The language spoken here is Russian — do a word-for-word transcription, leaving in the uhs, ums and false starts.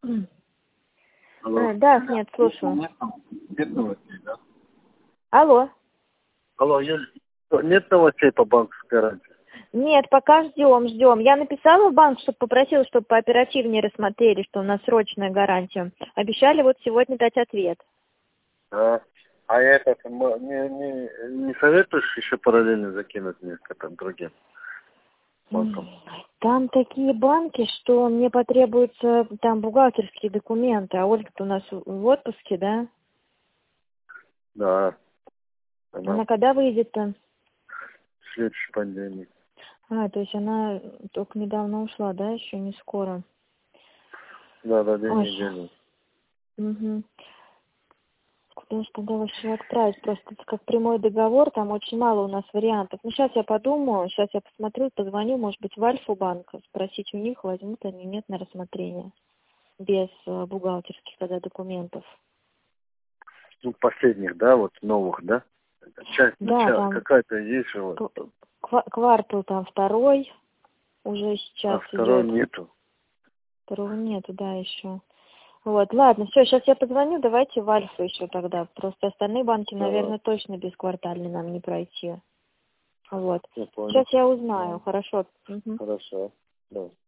Алло. А, да, нет, слушаю. Нет, нет новостей, да? Алло. Алло, Юль, нет новостей по банковской гарантии? Нет, пока ждем, ждем. Я написала в банк, чтобы попросила, чтобы пооперативнее рассмотрели, что у нас срочная гарантия. Обещали вот сегодня дать ответ. А, а я это м- не, не, не советуешь еще параллельно закинуть мне к этим другим банкам? Там такие банки, что мне потребуются там бухгалтерские документы. А Ольга-то у нас в отпуске, да? Да. Она Она когда выйдет-то? в следующий понедельник. А, то есть она только недавно ушла, да? Еще не скоро. Да, да, две Ой. недели. Угу. Куда же тогда вообще отправить? Просто это как прямой договор, там очень мало у нас вариантов. Ну, сейчас я подумаю, сейчас я посмотрю, позвоню, может быть, в Альфа-банк, спросить у них, возьмут они, нет, на рассмотрение. Без э, бухгалтерских тогда документов. Ну, последних, да, вот новых, да? Часть, ну, Да, ча- там какая-то есть же вот. кв- ква- квартал там второй уже А сейчас второй идет. нету. Второго нету, да, еще. Вот, ладно, все, сейчас я позвоню, давайте в Альфа еще тогда. Просто остальные банки, Да, наверное, точно без квартальной нам не пройти. Вот. я понял. Сейчас я узнаю, Да. хорошо. Мгм. Хорошо. Да.